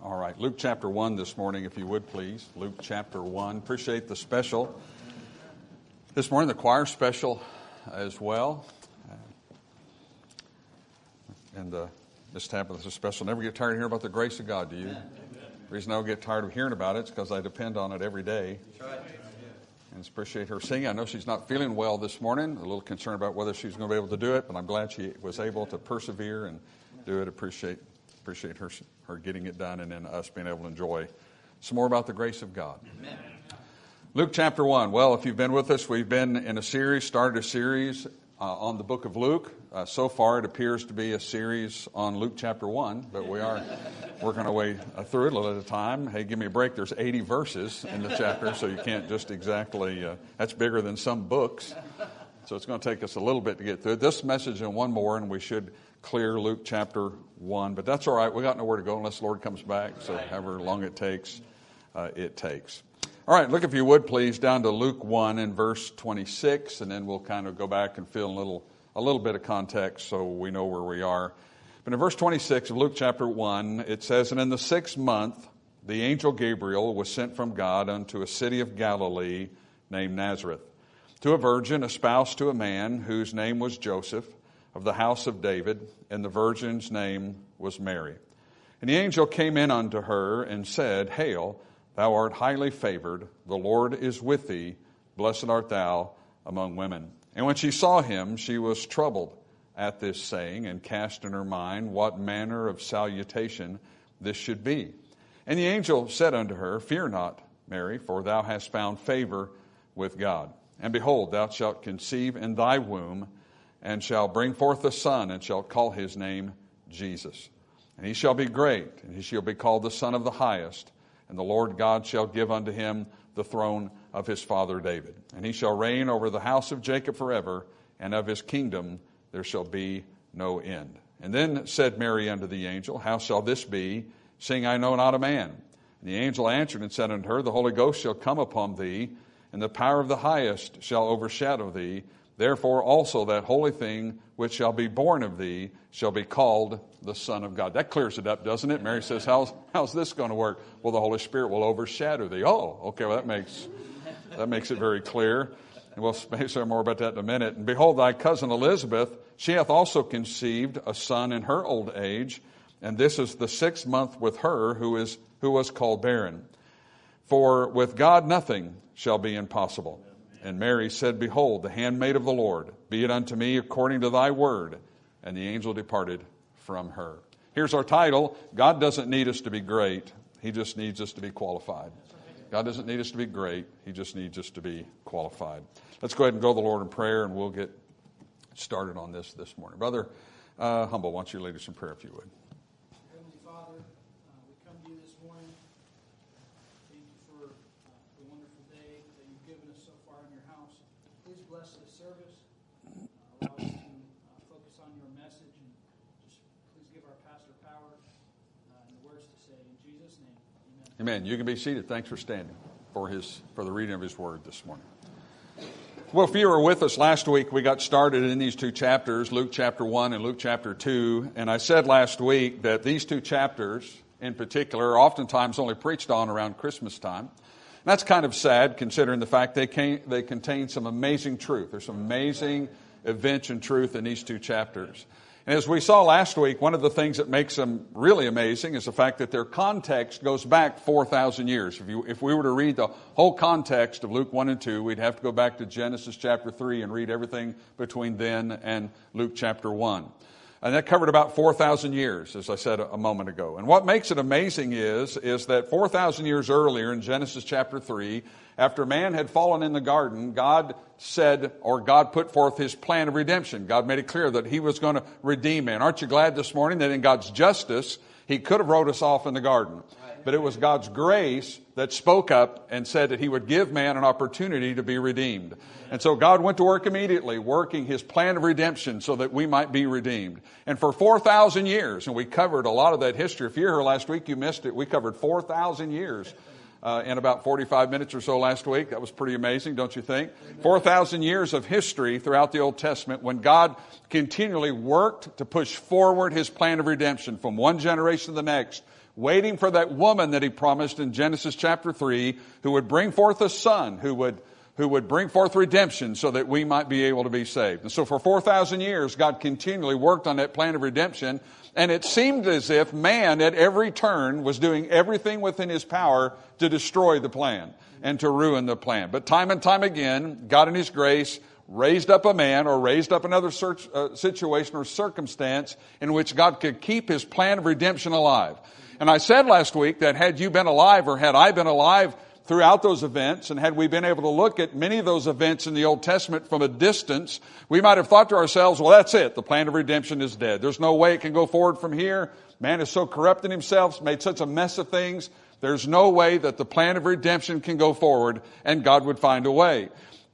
All right, Luke chapter 1 this morning, if you would please. Luke chapter 1. Appreciate the special. This morning, the choir special as well. And Miss Tabitha's a special. Never get tired of hearing about the grace of God, do you? The reason I don't get tired of hearing about it is because I depend on it every day. That's right. And appreciate her singing. I know she's not feeling well this morning. A little concerned about whether she's going to be able to do it, but I'm glad she was able to persevere and do it. Appreciate her getting it done, and then us being able to enjoy some more about the grace of God. Amen. Luke chapter 1. Well, if you've been with us, we've been in a series, started a series on the book of Luke. So far, it appears to be a series on Luke chapter 1, but we are working our way through it a little at a time. Hey, give me a break. There's 80 verses in the chapter, so you can't just exactly, that's bigger than some books. So it's going to take us a little bit to get through it. This message and one more, and we should clear Luke chapter 1. But that's all right. We got nowhere to go unless the Lord comes back. So however long it takes, it takes. All right, look if you would please down to Luke 1 and verse 26, and then we'll kind of go back and fill in a little bit of context so we know where we are. But in verse 26 of Luke chapter 1, it says, "And in the 6th month, the angel Gabriel was sent from God unto a city of Galilee named Nazareth, to a virgin espoused to a man whose name was Joseph, of the house of David, and the virgin's name was Mary. And the angel came in unto her and said, Hail, thou art highly favored, the Lord is with thee, blessed art thou among women. And when she saw him, she was troubled at this saying, and cast in her mind what manner of salutation this should be. And the angel said unto her, Fear not, Mary, for thou hast found favor with God. And behold, thou shalt conceive in thy womb, and shall bring forth a son, and shall call his name Jesus. And he shall be great, and he shall be called the Son of the Highest. And the Lord God shall give unto him the throne of his father David. And he shall reign over the house of Jacob forever, and of his kingdom there shall be no end. And then said Mary unto the angel, How shall this be, seeing I know not a man? And the angel answered and said unto her, The Holy Ghost shall come upon thee, and the power of the Highest shall overshadow thee. Therefore also that holy thing which shall be born of thee shall be called the Son of God." That clears it up, doesn't it? Mary says, how's this going to work? Well, the Holy Spirit will overshadow thee. Oh, okay, well that makes it very clear. And we'll say more about that in a minute. And behold, thy cousin Elizabeth, she hath also conceived a son in her old age, and this is the 6th month with her who was called barren. For with God nothing shall be impossible. And Mary said, Behold, the handmaid of the Lord, be it unto me according to thy word. And the angel departed from her. Here's our title. God doesn't need us to be great. He just needs us to be qualified. God doesn't need us to be great. He just needs us to be qualified. Let's go ahead and go to the Lord in prayer, and we'll get started on this morning. Brother Humble, why don't you lead us in prayer if you would. Heavenly Father, we come to you this morning. Thank you for the wonderful day that you've given us so far in your house. Please bless this service. Allow us to focus on your message, and just please give our pastor power and the words to say. In Jesus' name, amen. Amen. You can be seated. Thanks for standing for the reading of his word this morning. Well, if you were with us last week, we got started in these two chapters, Luke chapter 1 and Luke chapter 2. And I said last week that these two chapters in particular are oftentimes only preached on around Christmas time. And that's kind of sad considering the fact they contain some amazing truth. There's some amazing events and truth in these two chapters. And as we saw last week, one of the things that makes them really amazing is the fact that their context goes back 4,000 years. If we were to read the whole context of Luke 1 and 2, we'd have to go back to Genesis chapter 3 and read everything between then and Luke chapter 1. And that covered about 4,000 years, as I said a moment ago. And what makes it amazing is that 4,000 years earlier in Genesis chapter 3, after man had fallen in the garden, God put forth his plan of redemption. God made it clear that he was going to redeem man. Aren't you glad this morning that in God's justice, he could have wrote us off in the garden? But it was God's grace that spoke up and said that he would give man an opportunity to be redeemed. And so God went to work immediately, working his plan of redemption so that we might be redeemed. And for 4,000 years, and we covered a lot of that history. If you were here last week, you missed it. We covered 4,000 years in about 45 minutes or so last week. That was pretty amazing, don't you think? 4,000 years of history throughout the Old Testament when God continually worked to push forward his plan of redemption from one generation to the next. waiting for that woman that he promised in Genesis chapter 3, who would bring forth a son, who would bring forth redemption so that we might be able to be saved. And so for 4,000 years, God continually worked on that plan of redemption, and it seemed as if man at every turn was doing everything within his power to destroy the plan and to ruin the plan. But time and time again, God in his grace raised up a man or raised up another situation or circumstance in which God could keep his plan of redemption alive. And I said last week that had you been alive, or had I been alive throughout those events, and had we been able to look at many of those events in the Old Testament from a distance, we might have thought to ourselves, well, that's it. The plan of redemption is dead. There's no way it can go forward from here. Man is so corrupt in himself, made such a mess of things. There's no way that the plan of redemption can go forward, and God would find a way.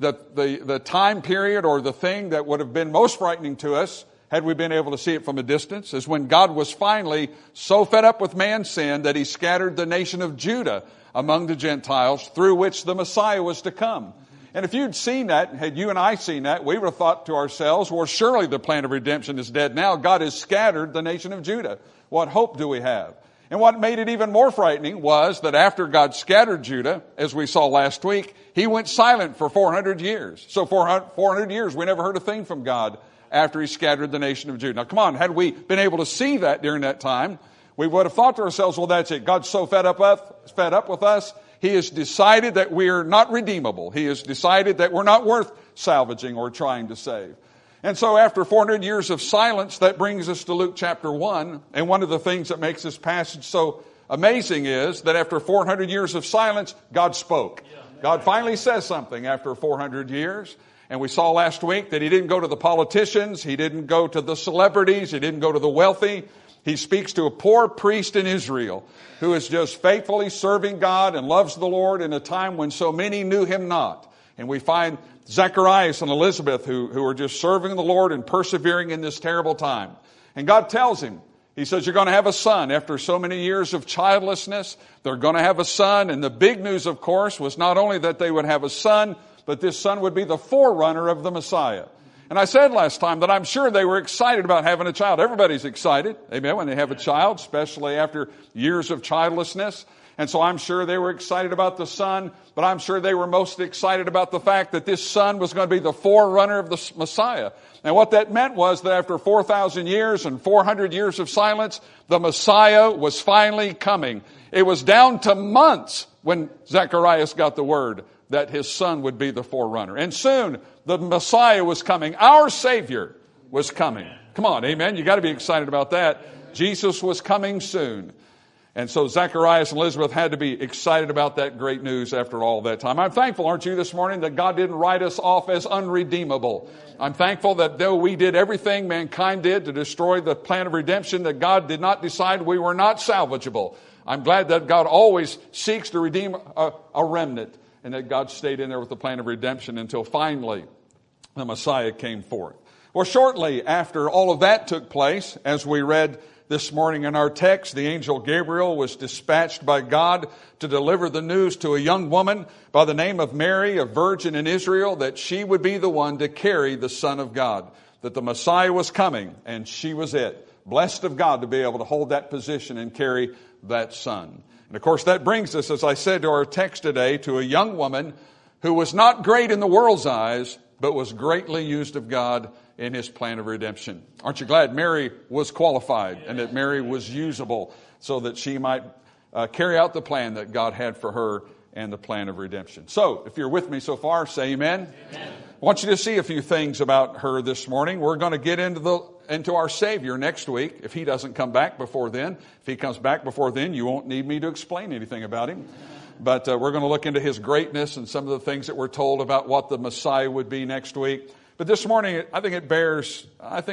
The time period, or the thing that would have been most frightening to us, had we been able to see it from a distance, is when God was finally so fed up with man's sin that he scattered the nation of Judah among the Gentiles, through which the Messiah was to come. And if you'd seen that, had you and I seen that, we would have thought to ourselves, well, surely the plan of redemption is dead now. God has scattered the nation of Judah. What hope do we have? And what made it even more frightening was that after God scattered Judah, as we saw last week, he went silent for 400 years. So for 400 years, we never heard a thing from God after he scattered the nation of Judah. Now, come on, had we been able to see that during that time, we would have thought to ourselves, well, that's it. God's so fed up with us. He has decided that we're not redeemable. He has decided that we're not worth salvaging or trying to save. And so after 400 years of silence, that brings us to Luke chapter 1. And one of the things that makes this passage so amazing is that after 400 years of silence, God spoke. God finally says something after 400 years. And we saw last week that he didn't go to the politicians. He didn't go to the celebrities. He didn't go to the wealthy. He speaks to a poor priest in Israel who is just faithfully serving God and loves the Lord in a time when so many knew him not. And we find Zacharias and Elizabeth who are just serving the Lord and persevering in this terrible time. And God tells him, he says, you're going to have a son. After so many years of childlessness, they're going to have a son. And the big news, of course, was not only that they would have a son, but this son would be the forerunner of the Messiah. And I said last time that I'm sure they were excited about having a child. Everybody's excited, amen, when they have a child, especially after years of childlessness. And so I'm sure they were excited about the son, but I'm sure they were most excited about the fact that this son was going to be the forerunner of the Messiah. And what that meant was that after 4,000 years and 400 years of silence, the Messiah was finally coming. It was down to months when Zacharias got the word that his son would be the forerunner. And soon the Messiah was coming. Our Savior was coming. Come on, amen. You got to be excited about that. Jesus was coming soon. And so Zacharias and Elizabeth had to be excited about that great news after all that time. I'm thankful, aren't you, this morning, that God didn't write us off as unredeemable. I'm thankful that though we did everything mankind did to destroy the plan of redemption, that God did not decide we were not salvageable. I'm glad that God always seeks to redeem a remnant, and that God stayed in there with the plan of redemption until finally the Messiah came forth. Well, shortly after all of that took place, as we read this morning in our text, the angel Gabriel was dispatched by God to deliver the news to a young woman by the name of Mary, a virgin in Israel, that she would be the one to carry the Son of God, that the Messiah was coming, and she was it. Blessed of God to be able to hold that position and carry that Son. And of course, that brings us, as I said, to our text today, to a young woman who was not great in the world's eyes, but was greatly used of God in his plan of redemption. Aren't you glad Mary was qualified and that Mary was usable so that she might carry out the plan that God had for her and the plan of redemption? So, if you're with me so far, say amen. Amen. I want you to see a few things about her this morning. We're going to get into our Savior next week, if he doesn't come back before then. If he comes back before then, you won't need me to explain anything about him. But we're going to look into his greatness and some of the things that we're told about what the Messiah would be next week. But this morning, I think it bears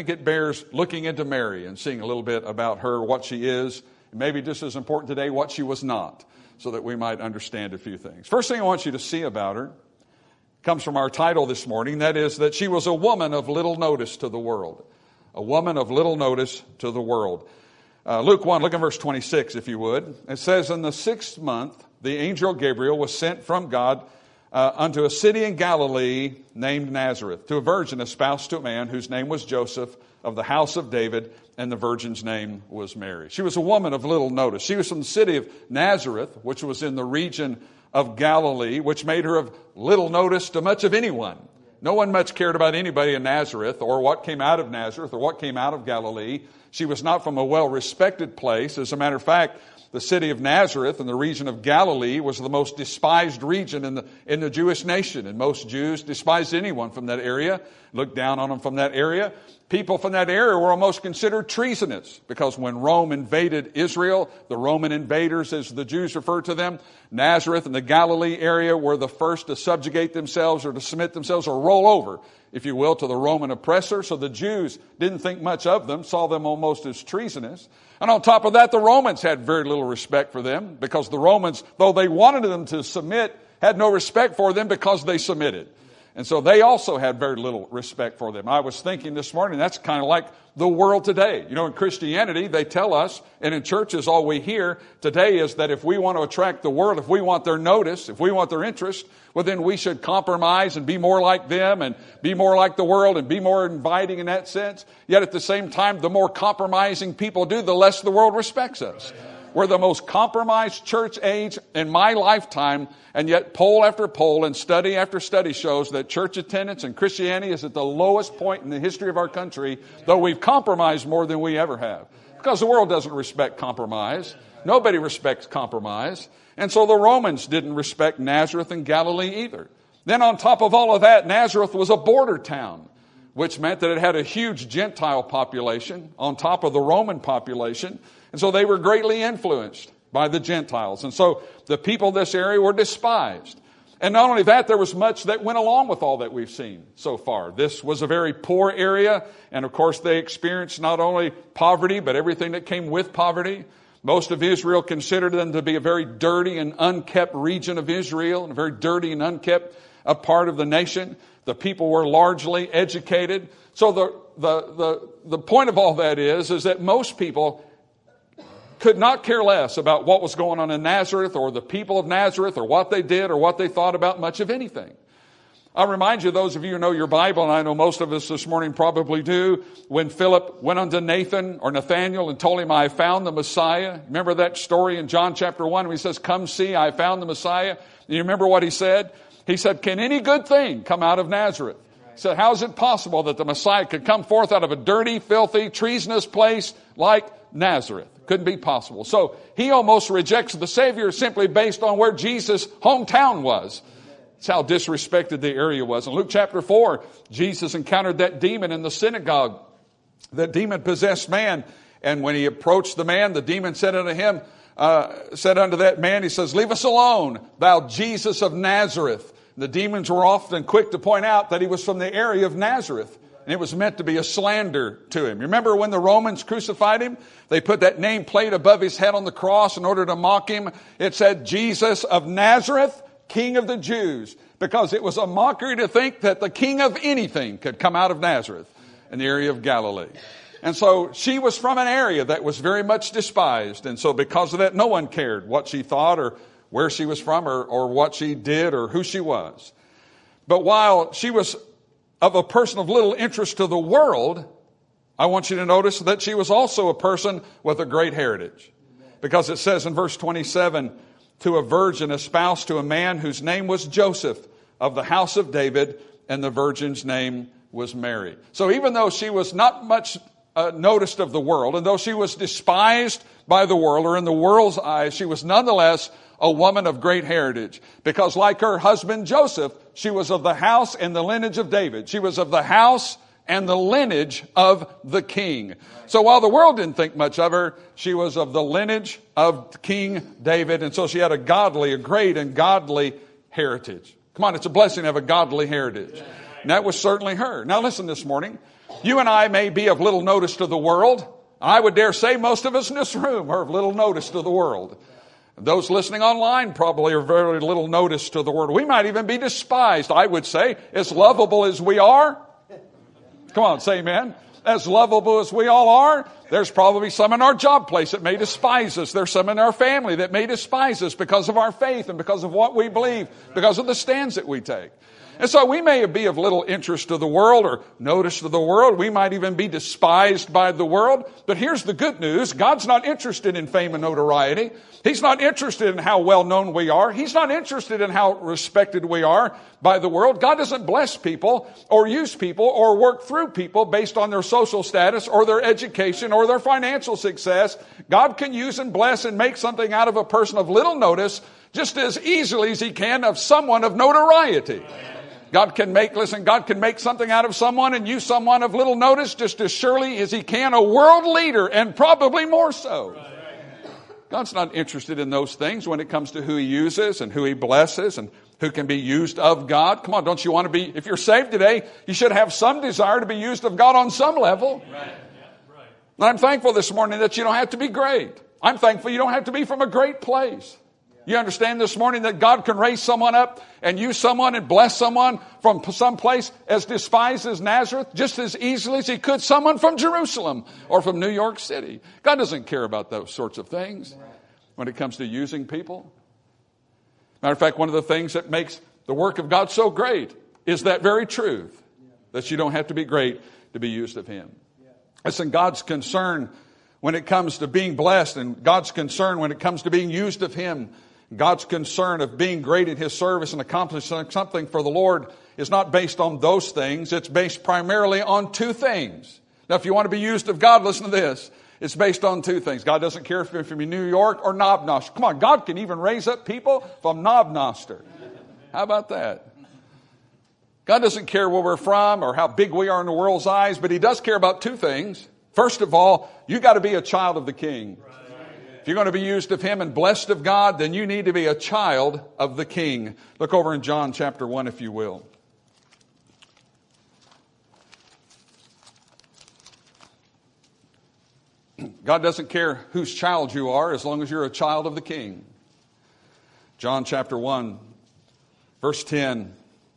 looking into Mary and seeing a little bit about her, what she is, and maybe just as important today, what she was not, so that we might understand a few things. First thing I want you to see about her comes from our title this morning. That is that she was a woman of little notice to the world. A woman of little notice to the world. Luke 1, look at verse 26, if you would. It says, in the 6th month, the angel Gabriel was sent from God unto a city in Galilee named Nazareth, to a virgin espoused to a man whose name was Joseph, of the house of David, and the virgin's name was Mary. She was a woman of little notice. She was from the city of Nazareth, which was in the region of Galilee, which made her of little notice to much of anyone. No one much cared about anybody in Nazareth or what came out of Nazareth or what came out of Galilee. She was not from a well-respected place. As a matter of fact, the city of Nazareth in the region of Galilee was the most despised region in the Jewish nation. And most Jews despised anyone from that area, looked down on them from that area. People from that area were almost considered treasonous because when Rome invaded Israel, the Roman invaders, as the Jews referred to them, Nazareth and the Galilee area were the first to subjugate themselves or to submit themselves or roll over, if you will, to the Roman oppressor. So the Jews didn't think much of them, saw them almost as treasonous. And on top of that, the Romans had very little respect for them because the Romans, though they wanted them to submit, had no respect for them because they submitted. And so they also had very little respect for them. I was thinking this morning, that's kind of like the world today. You know, in Christianity, they tell us, and in churches, all we hear today is that if we want to attract the world, if we want their notice, if we want their interest, well, then we should compromise and be more like them and be more like the world and be more inviting in that sense. Yet at the same time, the more compromising people do, the less the world respects us. We're the most compromised church age in my lifetime, and yet poll after poll and study after study shows that church attendance and Christianity is at the lowest point in the history of our country, though we've compromised more than we ever have. Because the world doesn't respect compromise. Nobody respects compromise. And so the Romans didn't respect Nazareth and Galilee either. Then on top of all of that, Nazareth was a border town, which meant that it had a huge Gentile population on top of the Roman population. And so they were greatly influenced by the Gentiles. And so the people of this area were despised. And not only that, there was much that went along with all that we've seen so far. This was a very poor area. And of course, they experienced not only poverty, but everything that came with poverty. Most of Israel considered them to be a very dirty and unkept region of Israel, and a very dirty and unkept part of the nation. The people were largely educated. So the point of all that is that most people could not care less about what was going on in Nazareth or the people of Nazareth or what they did or what they thought about much of anything. I'll remind you, those of you who know your Bible, and I know most of us this morning probably do, when Philip went unto Nathan or Nathanael and told him, I found the Messiah. Remember that story in John chapter 1 when he says, come see, I found the Messiah. And you remember what he said? He said, can any good thing come out of Nazareth? He said, how is it possible that the Messiah could come forth out of a dirty, filthy, treasonous place like Nazareth? Couldn't be possible. So he almost rejects the Savior simply based on where Jesus' hometown was. That's how disrespected the area was. In Luke chapter 4, Jesus encountered that demon in the synagogue, that demon-possessed man. And when he approached the man, the demon said unto that man, he says, leave us alone, thou Jesus of Nazareth. The demons were often quick to point out that he was from the area of Nazareth. And it was meant to be a slander to him. Remember when the Romans crucified him? They put that nameplate above his head on the cross in order to mock him. It said, Jesus of Nazareth, King of the Jews. Because it was a mockery to think that the king of anything could come out of Nazareth in the area of Galilee. And so she was from an area that was very much despised. And so because of that, no one cared what she thought or where she was from or what she did or who she was. But while she was of a person of little interest to the world, I want you to notice that she was also a person with a great heritage. Because it says in verse 27, to a virgin espoused to a man whose name was Joseph of the house of David, and the virgin's name was Mary. So even though she was not much noticed of the world, and though she was despised by the world or in the world's eyes, she was nonetheless a woman of great heritage. Because like her husband Joseph, she was of the house and the lineage of David. She was of the house and the lineage of the king. So while the world didn't think much of her, she was of the lineage of King David. And so she had a great and godly heritage. Come on, it's a blessing to have a godly heritage. And that was certainly her. Now listen this morning. You and I may be of little notice to the world. I would dare say most of us in this room are of little notice to the world. Those listening online probably are very little notice to the world. We might even be despised, I would say, as lovable as we are. Come on, say amen. as lovable as we all are, there's probably some in our job place that may despise us. There's some in our family that may despise us because of our faith and because of what we believe, because of the stands that we take. And so we may be of little interest to the world or notice to the world. We might even be despised by the world. But here's the good news. God's not interested in fame and notoriety. He's not interested in how well known we are. He's not interested in how respected we are by the world. God doesn't bless people or use people or work through people based on their social status or their education or their financial success. God can use and bless and make something out of a person of little notice just as easily as He can of someone of notoriety. God can make something out of someone and use someone of little notice just as surely as He can a world leader, and probably more so. God's not interested in those things when it comes to who He uses and who He blesses and who can be used of God. Come on, don't you want to be, if you're saved today, you should have some desire to be used of God on some level. Right. And I'm thankful this morning that you don't have to be great. I'm thankful you don't have to be from a great place. You understand this morning that God can raise someone up and use someone and bless someone from some place as despised as Nazareth just as easily as He could someone from Jerusalem or from New York City. God doesn't care about those sorts of things when it comes to using people. Matter of fact, one of the things that makes the work of God so great is that very truth, that you don't have to be great to be used of Him. Listen, God's concern when it comes to being blessed, and God's concern when it comes to being used of Him, God's concern of being great in His service and accomplishing something for the Lord is not based on those things. It's based primarily on two things. Now, if you want to be used of God, listen to this. It's based on two things. God doesn't care if you're from New York or Knob Noster. Come on, God can even raise up people from Knob Noster. How about that? God doesn't care where we're from or how big we are in the world's eyes, but He does care about two things. First of all, you got to be a child of the King. If you're going to be used of Him and blessed of God, then you need to be a child of the King. Look over in John chapter 1, if you will. God doesn't care whose child you are as long as you're a child of the King. John chapter 1, verse 10.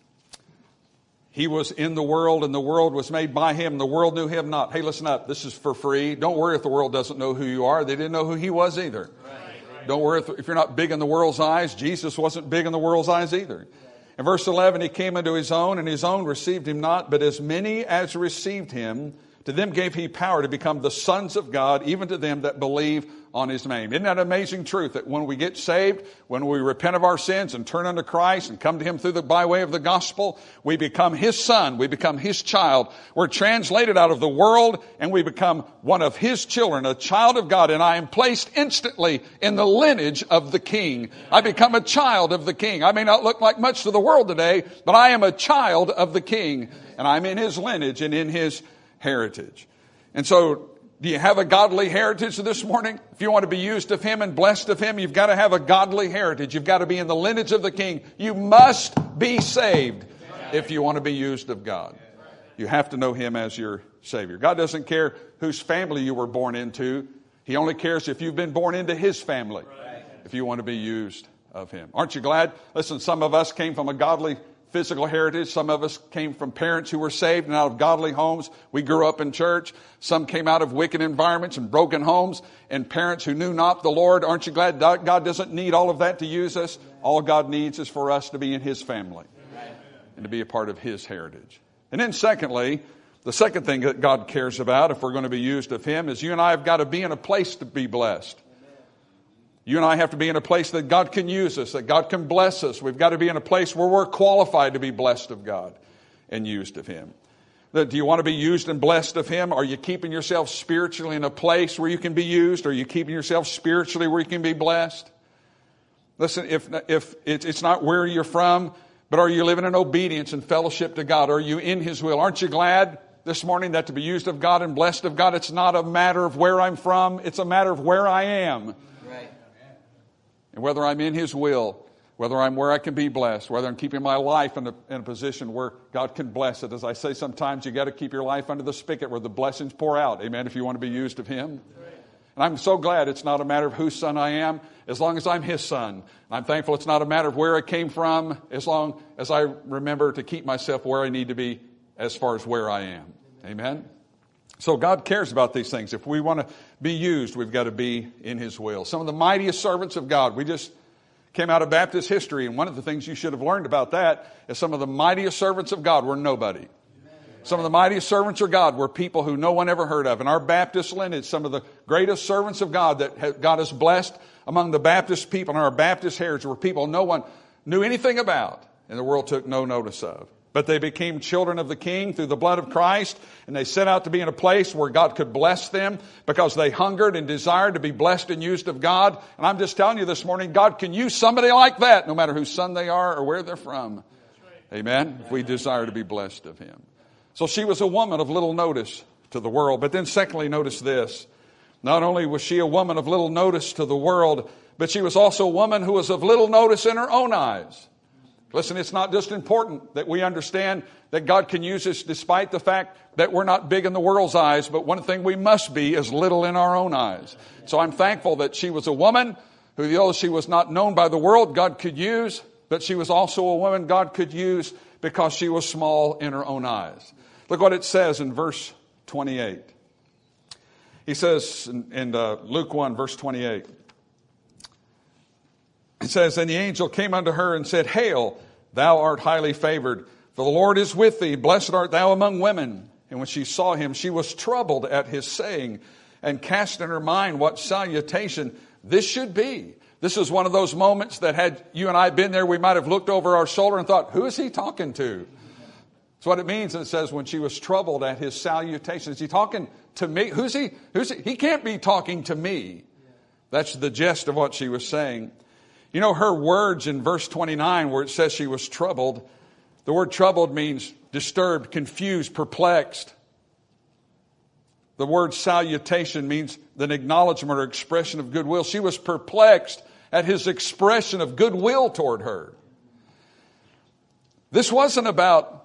He was in the world, and the world was made by Him. The world knew Him not. Hey, listen up. This is for free. Don't worry if the world doesn't know who you are. They didn't know who He was either. Right. Don't worry if you're not big in the world's eyes. Jesus wasn't big in the world's eyes either. In verse 11, He came unto His own, and His own received Him not. But as many as received Him, to them gave He power to become the sons of God, even to them that believe on His name. Isn't that amazing truth that when we get saved, when we repent of our sins and turn unto Christ and come to Him by way of the gospel, we become His son, we become His child. We're translated out of the world and we become one of His children, a child of God, and I am placed instantly in the lineage of the King. I become a child of the King. I may not look like much to the world today, but I am a child of the King, and I'm in His lineage and in His heritage. And so, do you have a godly heritage this morning? If you want to be used of Him and blessed of Him, you've got to have a godly heritage. You've got to be in the lineage of the King. You must be saved if you want to be used of God. You have to know Him as your Savior. God doesn't care whose family you were born into. He only cares if you've been born into His family, if you want to be used of Him. Aren't you glad? Listen, some of us came from a godly physical heritage. Some of us came from parents who were saved and out of godly homes. We grew up in church. Some came out of wicked environments and broken homes and parents who knew not the Lord. Aren't you glad God doesn't need all of that to use us? All God needs is for us to be in His family and to be a part of His heritage. And then secondly, the second thing that God cares about if we're going to be used of Him is you and I have got to be in a place to be blessed. You and I have to be in a place that God can use us, that God can bless us. We've got to be in a place where we're qualified to be blessed of God and used of Him. Do you want to be used and blessed of Him? Are you keeping yourself spiritually in a place where you can be used? Are you keeping yourself spiritually where you can be blessed? Listen, if it's not where you're from, but are you living in obedience and fellowship to God? Are you in His will? Aren't you glad this morning that to be used of God and blessed of God, it's not a matter of where I'm from, it's a matter of where I am. And whether I'm in His will, whether I'm where I can be blessed, whether I'm keeping my life in a position where God can bless it. As I say sometimes, you got to keep your life under the spigot where the blessings pour out. Amen, if you want to be used of Him. And I'm so glad it's not a matter of whose son I am, as long as I'm His son. I'm thankful it's not a matter of where I came from, as long as I remember to keep myself where I need to be as far as where I am. Amen. So God cares about these things. If we want to be used, we've got to be in His will. Some of the mightiest servants of God. We just came out of Baptist history, and one of the things you should have learned about that is some of the mightiest servants of God were nobody. Some of the mightiest servants of God were people who no one ever heard of. In our Baptist lineage, some of the greatest servants of God that God has blessed among the Baptist people and our Baptist heritage were people no one knew anything about and the world took no notice of. But they became children of the King through the blood of Christ, and they set out to be in a place where God could bless them because they hungered and desired to be blessed and used of God. And I'm just telling you this morning, God can use somebody like that, no matter whose son they are or where they're from. Amen? If we desire to be blessed of Him. So she was a woman of little notice to the world. But then secondly, notice this. Not only was she a woman of little notice to the world, but she was also a woman who was of little notice in her own eyes. Listen, it's not just important that we understand that God can use us despite the fact that we're not big in the world's eyes, but one thing we must be is little in our own eyes. So I'm thankful that she was a woman who, though she was not known by the world, God could use, but she was also a woman God could use because she was small in her own eyes. Look what it says in verse 28. He says in Luke 1, verse 28. It says, "And the angel came unto her and said, Hail, thou art highly favored, for the Lord is with thee. Blessed art thou among women. And when she saw him, she was troubled at his saying, and cast in her mind what salutation this should be." This is one of those moments that had you and I been there, we might have looked over our shoulder and thought, who is he talking to? That's what it means. And it says, when she was troubled at his salutation. Is he talking to me? Who's he? He can't be talking to me. That's the gist of what she was saying. You know, her words in verse 29 where it says she was troubled, the word troubled means disturbed, confused, perplexed. The word salutation means an acknowledgement or expression of goodwill. She was perplexed at his expression of goodwill toward her. This wasn't about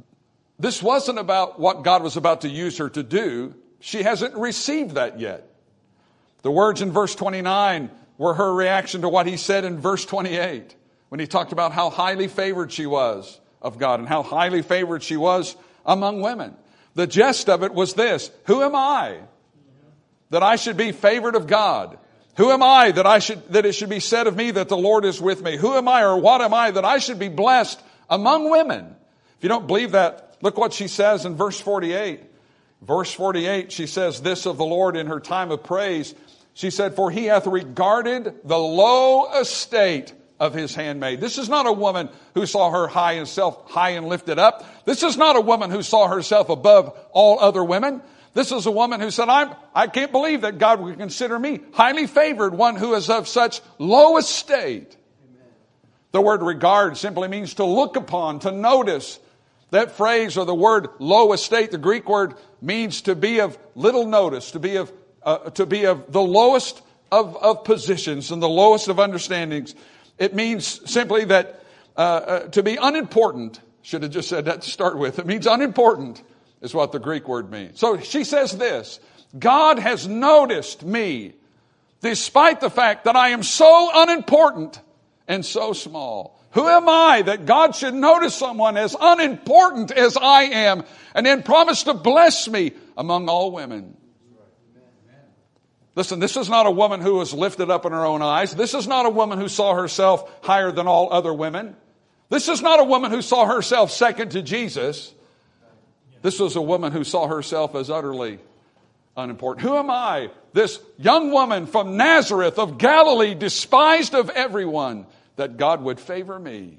what God was about to use her to do. She hasn't received that yet. The words in verse 29 were her reaction to what he said in verse 28 when he talked about how highly favored she was of God and how highly favored she was among women. The gist of it was this: who am I that I should be favored of God? Who am I that it should be said of me that the Lord is with me? Who am I or what am I that I should be blessed among women? If you don't believe that, look what she says in verse 48. Verse 48, she says this of the Lord in her time of praise. She said, "For he hath regarded the low estate of his handmaid." This is not a woman who saw her high and lifted up. This is not a woman who saw herself above all other women. This is a woman who said, I can't believe that God would consider me highly favored, one who is of such low estate. Amen. The word regard simply means to look upon, to notice. That phrase or the word low estate, the Greek word, means to be of little notice, to be of the lowest of positions and the lowest of understandings. It means simply that to be unimportant. Should have just said that to start with. It means unimportant is what the Greek word means. So she says this: God has noticed me despite the fact that I am so unimportant and so small. Who am I that God should notice someone as unimportant as I am and then promise to bless me among all women? Listen, this is not a woman who was lifted up in her own eyes. This is not a woman who saw herself higher than all other women. This is not a woman who saw herself second to Jesus. This was a woman who saw herself as utterly unimportant. Who am I, this young woman from Nazareth of Galilee, despised of everyone, that God would favor me?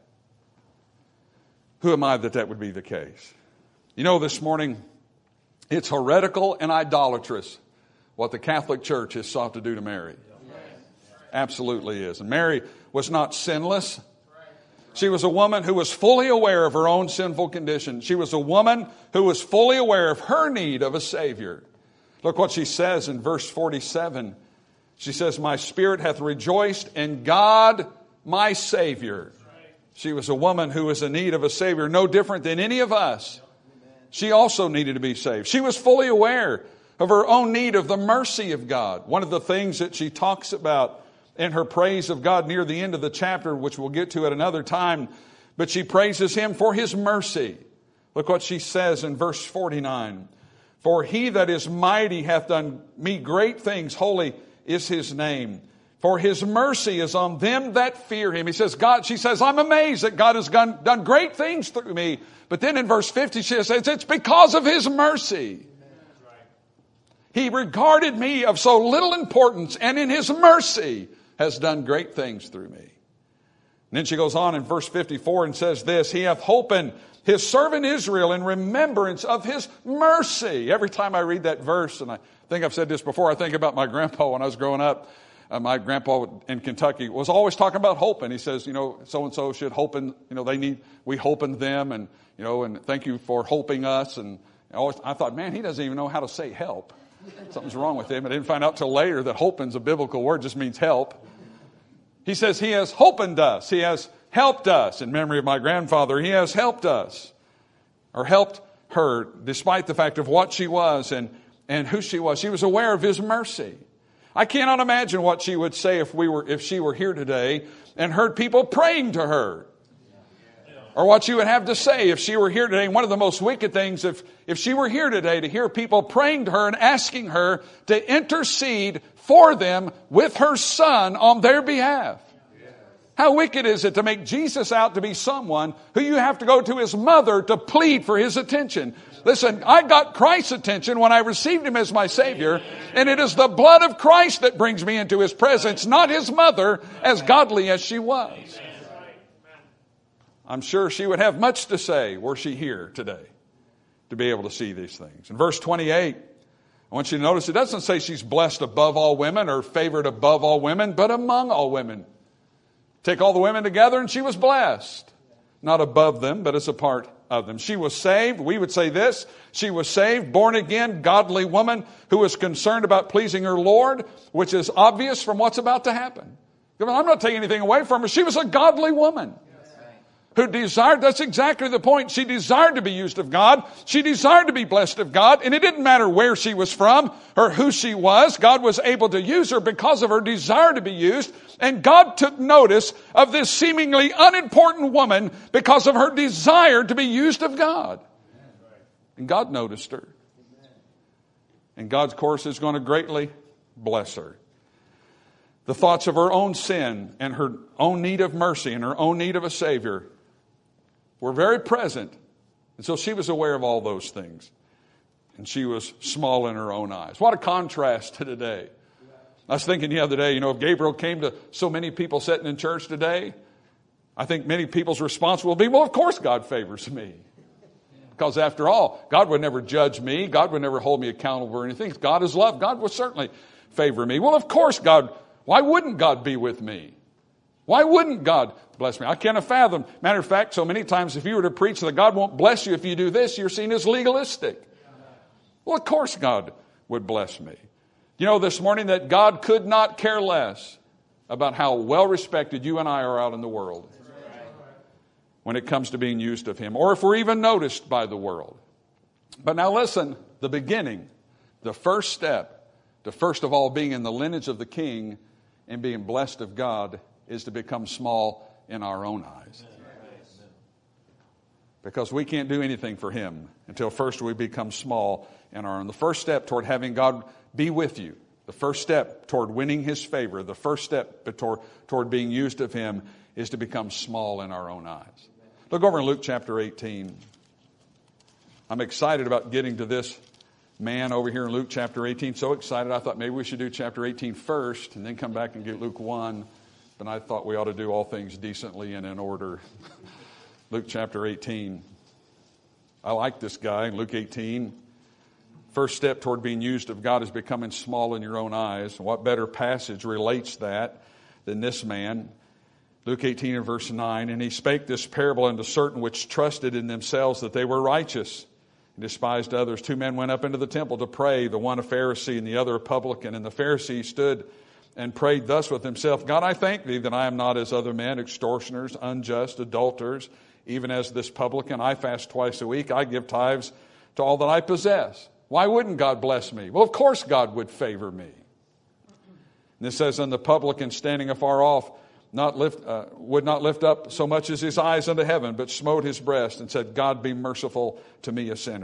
Who am I that would be the case? You know, this morning, it's heretical and idolatrous what the Catholic Church has sought to do to Mary. Absolutely is. And Mary was not sinless. She was a woman who was fully aware of her own sinful condition. She was a woman who was fully aware of her need of a Savior. Look what she says in verse 47. She says, "My spirit hath rejoiced in God my Savior." She was a woman who was in need of a Savior, no different than any of us. She also needed to be saved. She was fully aware of her own need of the mercy of God. One of the things that she talks about in her praise of God near the end of the chapter, which we'll get to at another time, but she praises Him for His mercy. Look what she says in verse 49. For he that is mighty hath done me great things. Holy is his name. For his mercy is on them that fear him. She says, I'm amazed that God has done great things through me. But then in verse 50, she says, it's because of his mercy. He regarded me of so little importance, and in his mercy has done great things through me. And then she goes on in verse 54 and says this, he hath holpen his servant Israel in remembrance of his mercy. Every time I read that verse, and I think I've said this before, I think about my grandpa when I was growing up. My grandpa in Kentucky was always talking about hoping. He says, so-and-so should hopen, we hopen them, and, and thank you for hoping us. And I thought, man, he doesn't even know how to say help. Something's wrong with him. I didn't find out till later that hoping's a biblical word, just means help. He says he has hopened us. He has helped us. In memory of my grandfather, he has helped us, or helped her, despite the fact of what she was and who she was. She was aware of his mercy. I cannot imagine what she would say if she were here today and heard people praying to her. Or what she would have to say if she were here today. One of the most wicked things, if she were here today, to hear people praying to her and asking her to intercede for them with her son on their behalf. How wicked is it to make Jesus out to be someone who you have to go to his mother to plead for his attention? Listen, I got Christ's attention when I received him as my Savior, and it is the blood of Christ that brings me into his presence, not his mother, as godly as she was. I'm sure she would have much to say were she here today to be able to see these things. In verse 28, I want you to notice it doesn't say she's blessed above all women or favored above all women, but among all women. Take all the women together and she was blessed. Not above them, but as a part of them. She was saved. We would say this. She was saved, born again, godly woman who was concerned about pleasing her Lord, which is obvious from what's about to happen. I'm not taking anything away from her. She was a godly woman who desired, that's exactly the point. She desired to be used of God. She desired to be blessed of God. And it didn't matter where she was from or who she was. God was able to use her because of her desire to be used. And God took notice of this seemingly unimportant woman because of her desire to be used of God. And God noticed her. And God, of course, is going to greatly bless her. The thoughts of her own sin and her own need of mercy and her own need of a Savior were very present. And so she was aware of all those things. And she was small in her own eyes. What a contrast to today. I was thinking the other day, if Gabriel came to so many people sitting in church today, I think many people's response will be, well, of course God favors me. Because after all, God would never judge me. God would never hold me accountable for anything. God is love. God would certainly favor me. Well, of course God, why wouldn't God be with me? Why wouldn't God bless me? I can't fathom. Matter of fact, so many times if you were to preach that God won't bless you if you do this, you're seen as legalistic. Well, of course God would bless me. This morning that God could not care less about how well respected you and I are out in the world when it comes to being used of him, or if we're even noticed by the world. But now listen, the beginning, the first step to first of all being in the lineage of the King and being blessed of God is to become small in our own eyes. Because we can't do anything for him until first we become small in our own. The first step toward having God be with you, the first step toward winning his favor, the first step toward being used of him is to become small in our own eyes. Look over in Luke chapter 18. I'm excited about getting to this man over here in Luke chapter 18. So excited, I thought maybe we should do chapter 18 first and then come back and get Luke 1. But I thought we ought to do all things decently and in order. Luke chapter 18. I like this guy, Luke 18. First step toward being used of God is becoming small in your own eyes. What better passage relates that than this man? Luke 18 and verse 9. And he spake this parable unto certain which trusted in themselves that they were righteous and despised others. Two men went up into the temple to pray, the one a Pharisee and the other a publican. And the Pharisee stood and prayed thus with himself, God, I thank thee that I am not as other men, extortioners, unjust, adulterers, even as this publican. I fast twice a week. I give tithes to all that I possess. Why wouldn't God bless me? Well, of course God would favor me. And it says, and the publican standing afar off would not lift up so much as his eyes unto heaven, but smote his breast and said, God be merciful to me, a sinner.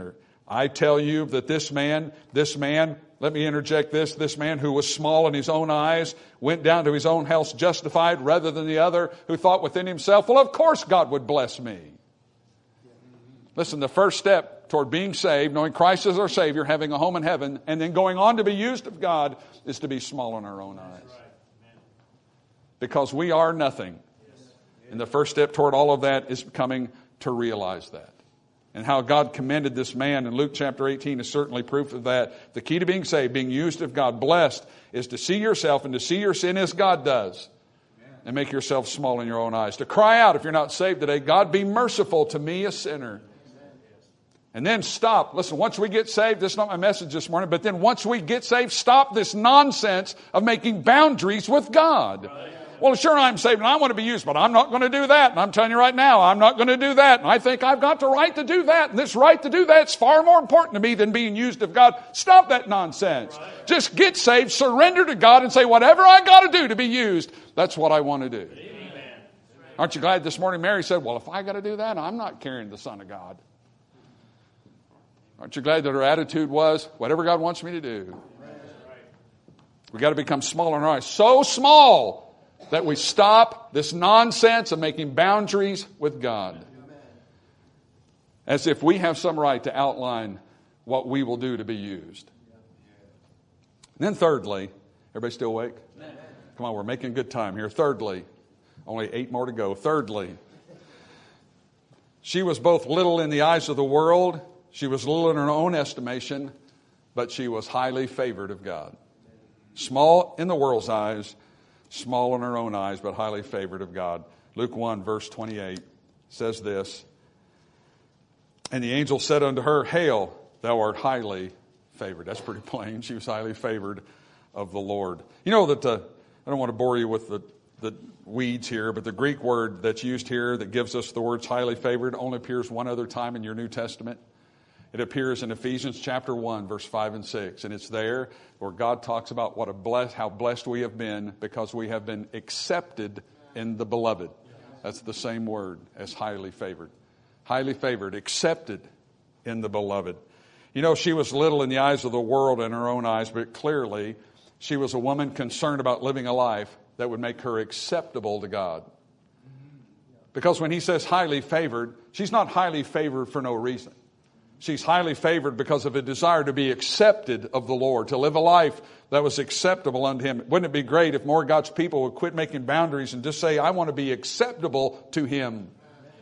I tell you that this man, let me interject this man who was small in his own eyes went down to his own house justified rather than the other who thought within himself, well, of course God would bless me. Listen, the first step toward being saved, knowing Christ as our Savior, having a home in heaven, and then going on to be used of God, is to be small in our own eyes. Because we are nothing. And the first step toward all of that is coming to realize that. And how God commended this man in Luke chapter 18 is certainly proof of that. The key to being saved, being used of God, blessed, is to see yourself and to see your sin as God does. And make yourself small in your own eyes. To cry out, if you're not saved today, God, be merciful to me, a sinner. And then stop. Listen, once we get saved, this is not my message this morning, but then once we get saved, stop this nonsense of making boundaries with God. Well, sure, I'm saved and I want to be used, but I'm not going to do that. And I'm telling you right now, I'm not going to do that. And I think I've got the right to do that. And this right to do that is far more important to me than being used of God. Stop that nonsense. Right. Just get saved, surrender to God, and say, whatever I got to do to be used, that's what I want to do. Amen. Aren't you glad this morning Mary said, well, if I got to do that, I'm not carrying the Son of God. Aren't you glad that her attitude was, whatever God wants me to do? We've got to become smaller in our eyes. So small that we stop this nonsense of making boundaries with God. As if we have some right to outline what we will do to be used. And then thirdly, everybody still awake? Come on, we're making good time here. Thirdly, only 8 more to go. Thirdly, she was both little in the eyes of the world. She was little in her own estimation, but she was highly favored of God. Small in the world's eyes, small in her own eyes, but highly favored of God. Luke 1, verse 28 says this, and the angel said unto her, Hail, thou art highly favored. That's pretty plain. She was highly favored of the Lord. You know that, I don't want to bore you with the weeds here, but the Greek word that's used here that gives us the words highly favored only appears one other time in your New Testament. It appears in Ephesians chapter 1, verse 5 and 6. And it's there where God talks about how blessed we have been because we have been accepted in the beloved. That's the same word as highly favored. Highly favored, accepted in the beloved. You know, she was little in the eyes of the world in her own eyes, but clearly she was a woman concerned about living a life that would make her acceptable to God. Because when he says highly favored, she's not highly favored for no reason. She's highly favored because of a desire to be accepted of the Lord, to live a life that was acceptable unto Him. Wouldn't it be great if more of God's people would quit making boundaries and just say, I want to be acceptable to Him?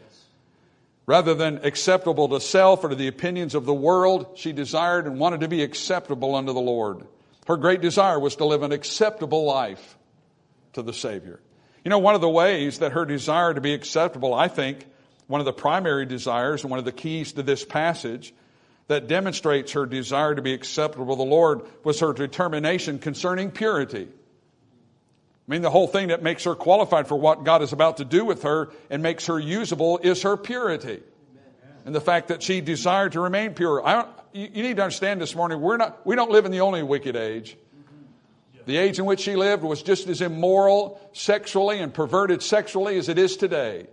Rather than acceptable to self or to the opinions of the world, she desired and wanted to be acceptable unto the Lord. Her great desire was to live an acceptable life to the Savior. You know, one of the ways that her desire to be acceptable, I think, one of the primary desires and one of the keys to this passage that demonstrates her desire to be acceptable to the Lord was her determination concerning purity. I mean, the whole thing that makes her qualified for what God is about to do with her and makes her usable is her purity. And the fact that she desired to remain pure. You need to understand this morning, we don't live in the only wicked age. The age in which she lived was just as immoral sexually and perverted sexually as it is today.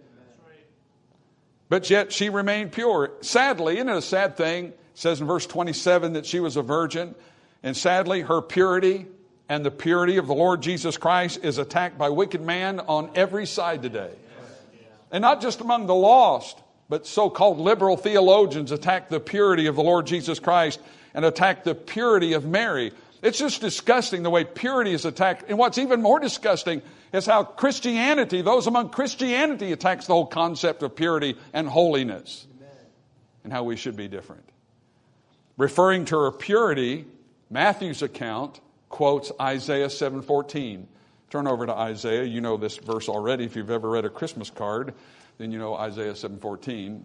But yet she remained pure. Sadly, isn't it a sad thing? It says in verse 27 that she was a virgin. And sadly, her purity and the purity of the Lord Jesus Christ is attacked by wicked man on every side today. And not just among the lost, but so-called liberal theologians attack the purity of the Lord Jesus Christ and attack the purity of Mary. It's just disgusting the way purity is attacked. And what's even more disgusting is how Christianity, those among Christianity, attacks the whole concept of purity and holiness. Amen. And how we should be different. Referring to her purity, Matthew's account quotes Isaiah 7:14. Turn over to Isaiah. You know this verse already. If you've ever read a Christmas card, then you know Isaiah 7:14.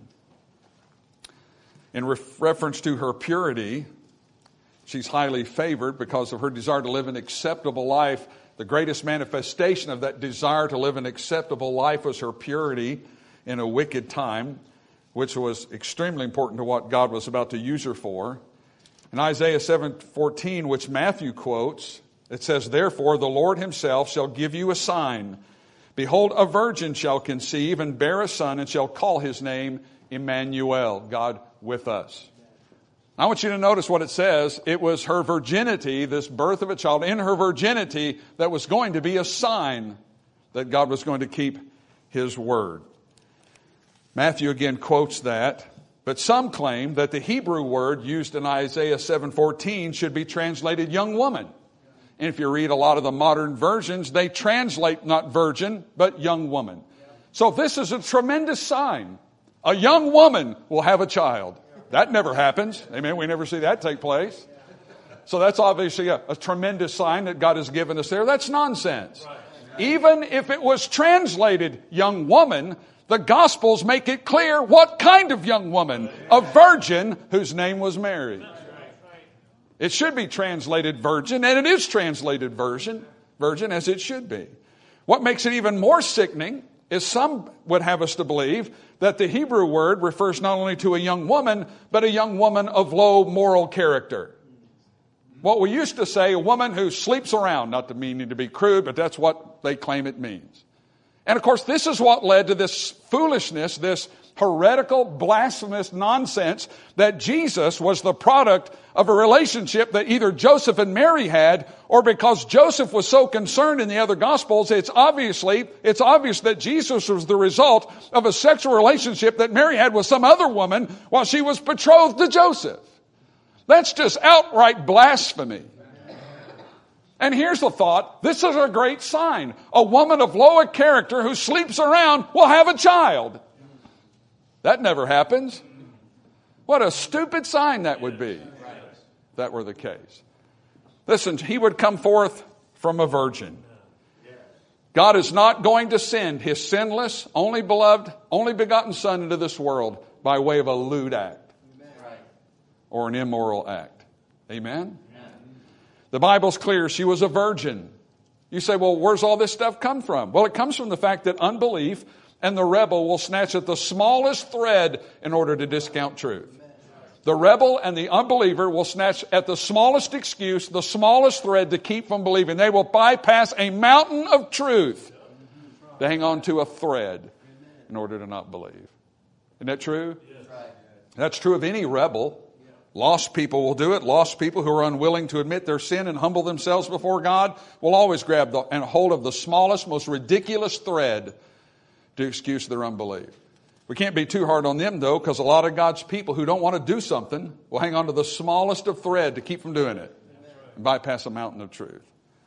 In reference to her purity, she's highly favored because of her desire to live an acceptable life. The greatest manifestation of that desire to live an acceptable life was her purity in a wicked time, which was extremely important to what God was about to use her for. In Isaiah 7:14, which Matthew quotes, it says, Therefore the Lord Himself shall give you a sign. Behold, a virgin shall conceive and bear a son and shall call his name Emmanuel, God with us. I want you to notice what it says. It was her virginity, this birth of a child in her virginity, that was going to be a sign that God was going to keep His word. Matthew again quotes that, but some claim that the Hebrew word used in Isaiah 7:14 should be translated young woman. And if you read a lot of the modern versions, they translate not virgin, but young woman. So this is a tremendous sign. A young woman will have a child. That never happens. Amen. We never see that take place. So that's obviously a tremendous sign that God has given us there. That's nonsense. Even if it was translated young woman, the Gospels make it clear what kind of young woman. A virgin whose name was Mary. It should be translated virgin, and it is translated virgin as it should be. What makes it even more sickening is some would have us to believe that the Hebrew word refers not only to a young woman, but a young woman of low moral character. What we used to say, a woman who sleeps around, not to meaning to be crude, but that's what they claim it means. And of course, this is what led to this foolishness, this heretical, blasphemous nonsense that Jesus was the product of a relationship that either Joseph and Mary had, or because Joseph was so concerned in the other Gospels, it's obvious that Jesus was the result of a sexual relationship that Mary had with some other woman while she was betrothed to Joseph. That's just outright blasphemy. And here's the thought, this is a great sign. A woman of lower character who sleeps around will have a child. That never happens. What a stupid sign that would be if that were the case. Listen, He would come forth from a virgin. God is not going to send His sinless, only beloved, only begotten Son into this world by way of a lewd act or an immoral act. Amen? The Bible's clear. She was a virgin. You say, well, where's all this stuff come from? Well, it comes from the fact that unbelief and the rebel will snatch at the smallest thread in order to discount truth. The rebel and the unbeliever will snatch at the smallest excuse, the smallest thread to keep from believing. They will bypass a mountain of truth to hang on to a thread in order to not believe. Isn't that true? That's true of any rebel. Lost people will do it. Lost people who are unwilling to admit their sin and humble themselves before God will always grab and hold of the smallest, most ridiculous thread to excuse their unbelief. We can't be too hard on them, though, because a lot of God's people who don't want to do something will hang on to the smallest of thread to keep from doing it and bypass a mountain of truth.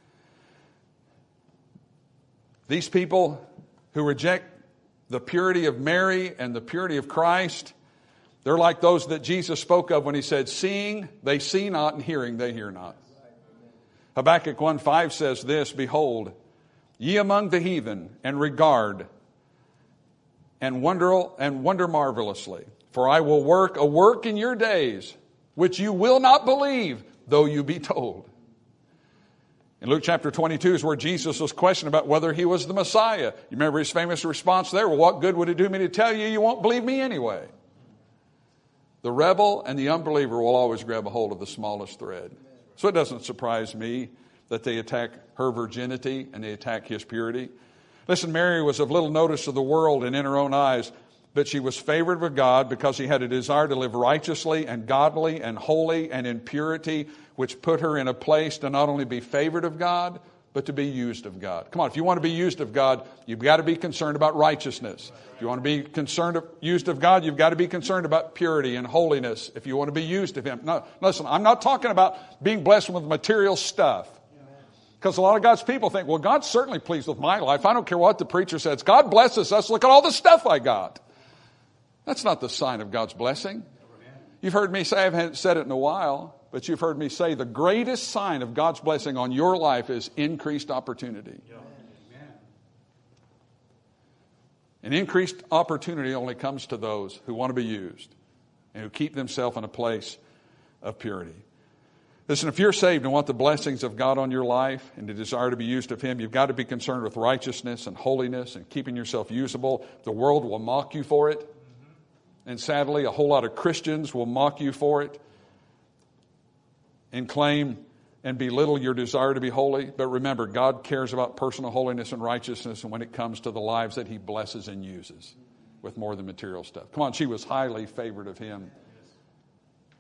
These people who reject the purity of Mary and the purity of Christ, they're like those that Jesus spoke of when He said, seeing they see not, and hearing they hear not. Habakkuk 1:5 says this, behold, ye among the heathen, and regard and wonder marvelously. For I will work a work in your days, which you will not believe, though you be told. In Luke chapter 22 is where Jesus was questioned about whether He was the Messiah. You remember His famous response there? Well, what good would it do me to tell you? You won't believe me anyway. The rebel and the unbeliever will always grab a hold of the smallest thread. So it doesn't surprise me that they attack her virginity and they attack His purity. Listen, Mary was of little notice of the world and in her own eyes, but she was favored with God because she had a desire to live righteously and godly and holy and in purity, which put her in a place to not only be favored of God, but to be used of God. Come on, if you want to be used of God, you've got to be concerned about righteousness. If you want to be used of God, you've got to be concerned about purity and holiness if you want to be used of Him. No, listen, I'm not talking about being blessed with material stuff. Because a lot of God's people think, well, God's certainly pleased with my life. I don't care what the preacher says. God blesses us. Look at all the stuff I got. That's not the sign of God's blessing. You've heard me say, I haven't said it in a while, but you've heard me say the greatest sign of God's blessing on your life is increased opportunity. And increased opportunity only comes to those who want to be used and who keep themselves in a place of purity. Listen, if you're saved and want the blessings of God on your life and the desire to be used of Him, you've got to be concerned with righteousness and holiness and keeping yourself usable. The world will mock you for it. And sadly, a whole lot of Christians will mock you for it and claim and belittle your desire to be holy. But remember, God cares about personal holiness and righteousness, and when it comes to the lives that He blesses and uses with more than material stuff. Come on, she was highly favored of Him.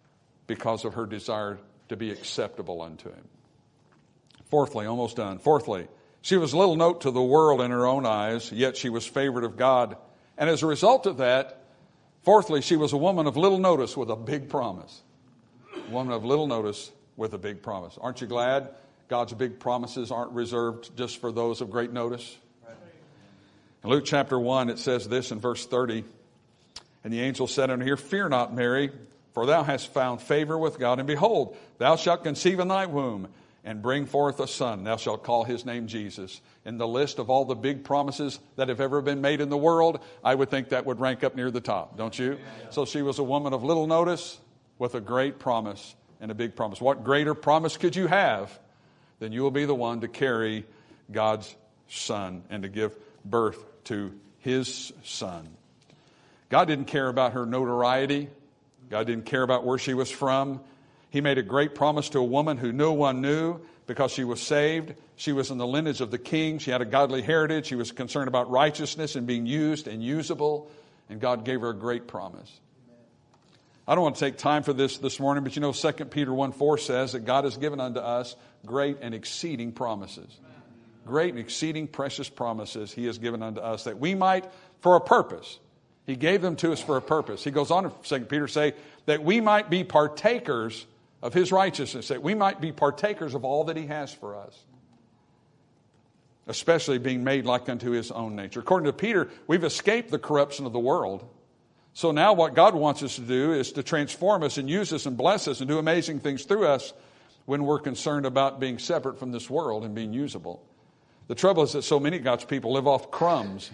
because of her desire to be acceptable unto him. Fourthly, almost done. Fourthly, she was little note to the world in her own eyes, yet she was favored of God. And as a result of that, fourthly, she was a woman of little notice with a big promise. A woman of little notice with a big promise. Aren't you glad God's big promises aren't reserved just for those of great notice? In Luke chapter 1, it says this in verse 30. And the angel said unto her, Fear not, Mary, for thou hast found favor with God. And behold, thou shalt conceive in thy womb, and bring forth a son. Thou shalt call his name Jesus. In the list of all the big promises that have ever been made in the world, I would think that would rank up near the top, don't you? Yeah. So she was a woman of little notice with a great promise and a big promise. What greater promise could you have than you will be the one to carry God's son and to give birth to his son? God didn't care about her notoriety. God didn't care about where she was from. He made a great promise to a woman who no one knew because she was saved. She was in the lineage of the king. She had a godly heritage. She was concerned about righteousness and being used and usable. And God gave her a great promise. I don't want to take time for this morning, but 2 Peter 1:4 says that God has given unto us great and exceeding promises. Great and exceeding precious promises He has given unto us that we might, for a purpose. He gave them to us for a purpose. He goes on in 2 Peter say that we might be partakers of His righteousness, that we might be partakers of all that He has for us, especially being made like unto His own nature. According to Peter, we've escaped the corruption of the world. So now what God wants us to do is to transform us and use us and bless us and do amazing things through us when we're concerned about being separate from this world and being usable. The trouble is that so many of God's people live off crumbs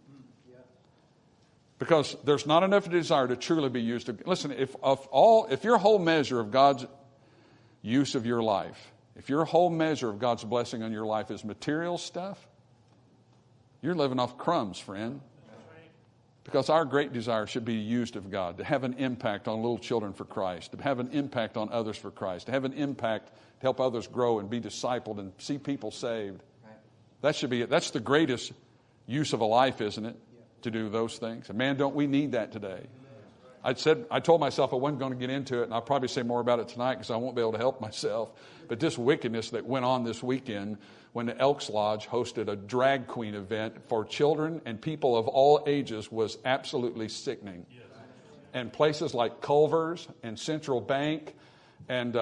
because there's not enough desire to truly be used. Listen, if your whole measure of God's use of your life, if your whole measure of God's blessing on your life is material stuff, you're living off crumbs, friend. Because our great desire should be used of God, to have an impact on little children for Christ, to have an impact on others for Christ, to have an impact to help others grow and be discipled and see people saved. That should be it. That's the greatest use of a life, isn't it? To do those things. And man, don't we need that today? I told myself I wasn't going to get into it, and I'll probably say more about it tonight because I won't be able to help myself. But this wickedness that went on this weekend when the Elks Lodge hosted a drag queen event for children and people of all ages was absolutely sickening. Yes. And places like Culver's and Central Bank and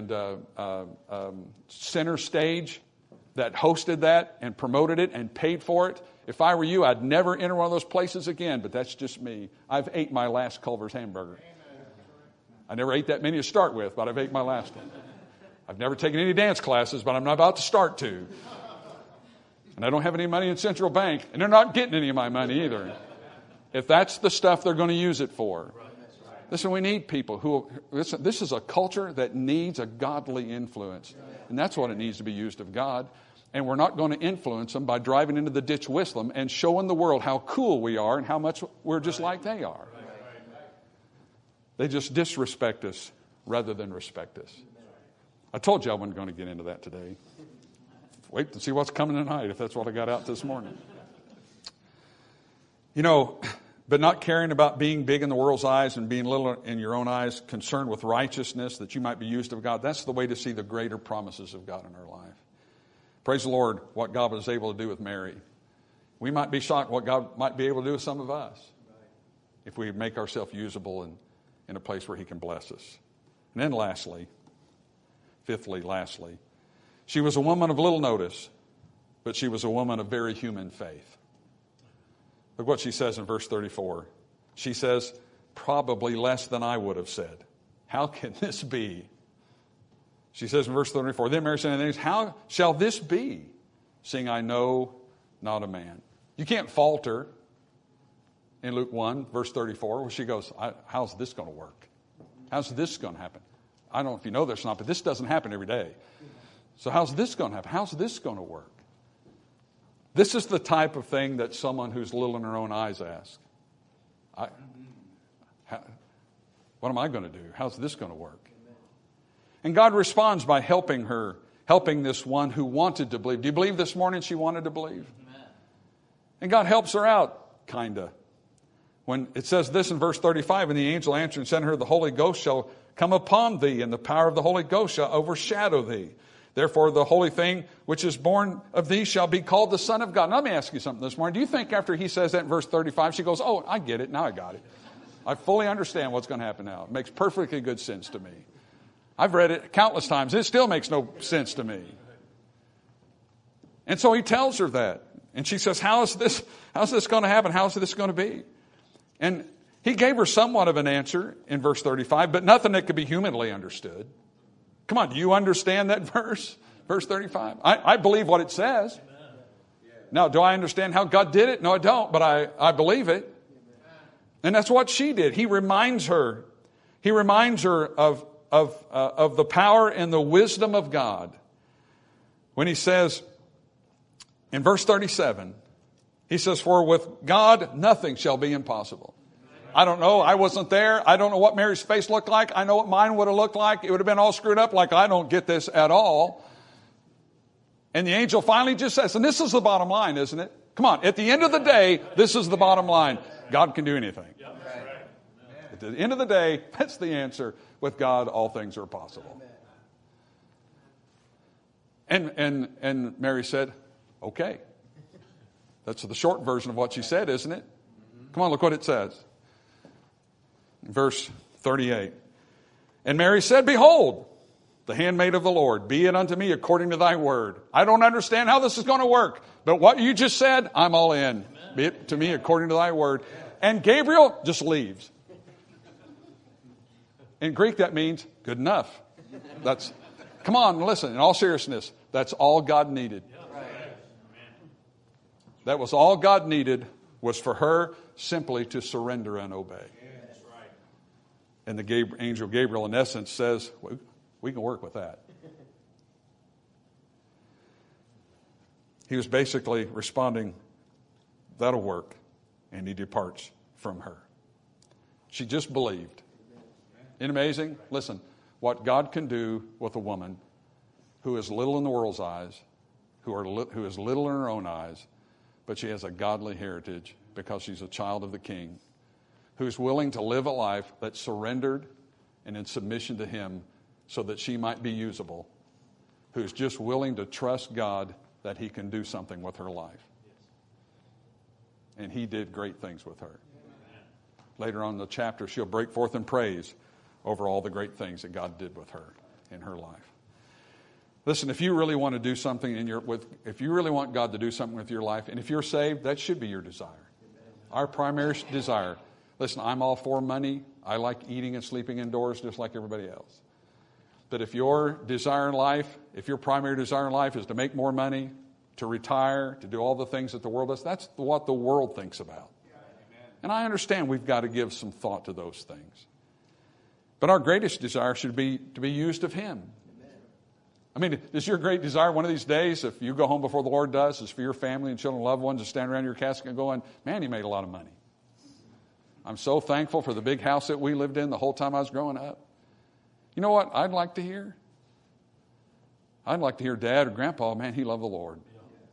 Center Stage that hosted that and promoted it and paid for it. If I were you, I'd never enter one of those places again, but that's just me. I've ate my last Culver's hamburger. I never ate that many to start with, but I've ate my last one. I've never taken any dance classes, but I'm not about to start to. And I don't have any money in Central Bank, and they're not getting any of my money either. If that's the stuff they're going to use it for. Listen, we need people who, listen, this is a culture that needs a godly influence. And that's what it needs to be used of God. And we're not going to influence them by driving into the ditch with them and showing the world how cool we are and how much we're just like they are. They just disrespect us rather than respect us. I told you I wasn't going to get into that today. Wait to see what's coming tonight if that's what I got out this morning. But not caring about being big in the world's eyes and being little in your own eyes, concerned with righteousness that you might be used of God, that's the way to see the greater promises of God in our life. Praise the Lord, what God was able to do with Mary. We might be shocked what God might be able to do with some of us if we make ourselves usable in a place where He can bless us. And then lastly, she was a woman of little notice, but she was a woman of very human faith. Look what she says in verse 34. She says, probably less than I would have said. How can this be? She says in verse 34, then Mary said unto the angel, how shall this be, seeing I know not a man? You can't falter in Luke 1, verse 34, where she goes, how's this going to work? How's this going to happen? I don't know if you know this or not, but this doesn't happen every day. So how's this going to happen? How's this going to work? This is the type of thing that someone who's little in her own eyes asks. What am I going to do? How's this going to work? And God responds by helping her, helping this one who wanted to believe. Do you believe this morning she wanted to believe? And God helps her out, kind of. When it says this in verse 35, and the angel answered and said to her, the Holy Ghost shall come upon thee, and the power of the Holy Ghost shall overshadow thee. Therefore, the holy thing which is born of thee shall be called the Son of God. Now, let me ask you something this morning. Do you think after he says that in verse 35, she goes, oh, I get it. Now I got it. I fully understand what's going to happen now. It makes perfectly good sense to me. I've read it countless times. It still makes no sense to me. And so he tells her that. And she says, how's this going to happen? How's this going to be? And he gave her somewhat of an answer in verse 35, but nothing that could be humanly understood. Come on, do you understand that verse? Verse 35. I believe what it says. Now, do I understand how God did it? No, I don't, but I believe it. And that's what she did. He reminds her of the power and the wisdom of God. When he says, in verse 37, he says, for with God nothing shall be impossible. I don't know. I wasn't there. I don't know what Mary's face looked like. I know what mine would have looked like. It would have been all screwed up like I don't get this at all. And the angel finally just says, and this is the bottom line, isn't it? Come on. At the end of the day, this is the bottom line. God can do anything. At the end of the day, that's the answer. With God, all things are possible. And Mary said, okay. That's the short version of what she said, isn't it? Come on, look what it says. Verse 38. And Mary said, behold, the handmaid of the Lord, be it unto me according to thy word. I don't understand how this is going to work, but what you just said, I'm all in. Be it to me according to thy word. And Gabriel just leaves. In Greek, that means good enough. Come on, listen, in all seriousness, that's all God needed. That was all God needed, was for her simply to surrender and obey. And the angel Gabriel, in essence, says, we can work with that. He was basically responding, that'll work. And he departs from her. She just believed. Isn't it amazing? Listen, what God can do with a woman who is little in the world's eyes, who is little in her own eyes, but she has a godly heritage because she's a child of the King, who's willing to live a life that's surrendered and in submission to him so that she might be usable, who's just willing to trust God that he can do something with her life. And he did great things with her. Later on in the chapter, she'll break forth in praise over all the great things that God did with her in her life. Listen, if you really want to do something if you really want God to do something with your life, and if you're saved, that should be your desire. Our primary desire. Listen, I'm all for money. I like eating and sleeping indoors just like everybody else. But if your desire in life, if your primary desire in life is to make more money, to retire, to do all the things that the world does, that's what the world thinks about. And I understand we've got to give some thought to those things. But our greatest desire should be to be used of him. I mean, is your great desire one of these days, if you go home before the Lord does, is for your family and children and loved ones to stand around your casket and going, man, you made a lot of money. I'm so thankful for the big house that we lived in the whole time I was growing up. You know what I'd like to hear? I'd like to hear Dad or Grandpa, man, he loved the Lord.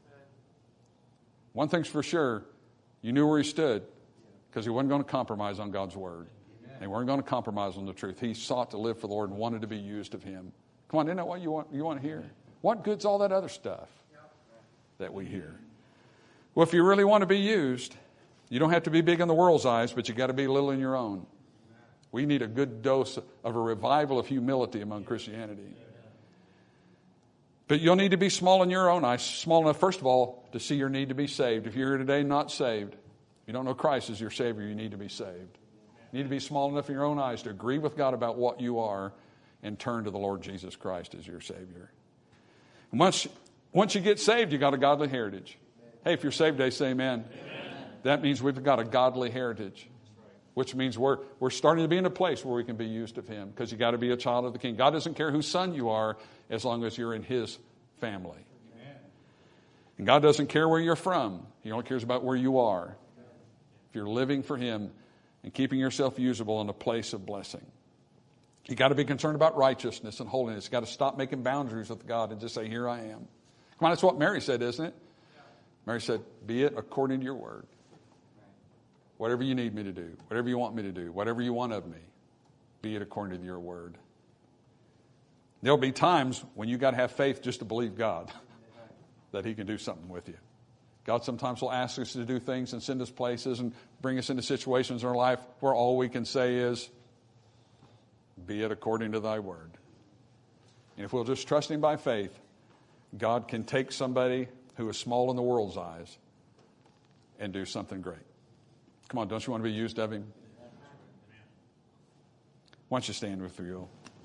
One thing's for sure, you knew where he stood because he wasn't going to compromise on God's word. They weren't going to compromise on the truth. He sought to live for the Lord and wanted to be used of him. Come on, isn't that what you want to hear? What good's all that other stuff that we hear? Well, if you really want to be used, you don't have to be big in the world's eyes, but you got to be little in your own. We need a good dose of a revival of humility among Christianity. But you'll need to be small in your own eyes. Small enough, first of all, to see your need to be saved. If you're here today not saved, you don't know Christ as your Savior, you need to be saved. You need to be small enough in your own eyes to agree with God about what you are and turn to the Lord Jesus Christ as your Savior. And once you get saved, you got a godly heritage. Hey, if you're saved today, say amen. That means we've got a godly heritage, which means we're starting to be in a place where we can be used of him, because you got to be a child of the King. God doesn't care whose son you are as long as you're in his family. And God doesn't care where you're from. He only cares about where you are. If you're living for him and keeping yourself usable in a place of blessing. You got to be concerned about righteousness and holiness. You got to stop making boundaries with God and just say, here I am. Come on, that's what Mary said, isn't it? Mary said, be it according to your word. Whatever you need me to do, whatever you want me to do, whatever you want of me, be it according to your word. There'll be times when you got to have faith just to believe God that he can do something with you. God sometimes will ask us to do things and send us places and bring us into situations in our life where all we can say is, be it according to thy word. And if we'll just trust him by faith, God can take somebody who is small in the world's eyes and do something great. Come on, don't you want to be used of him? Why don't you stand with you?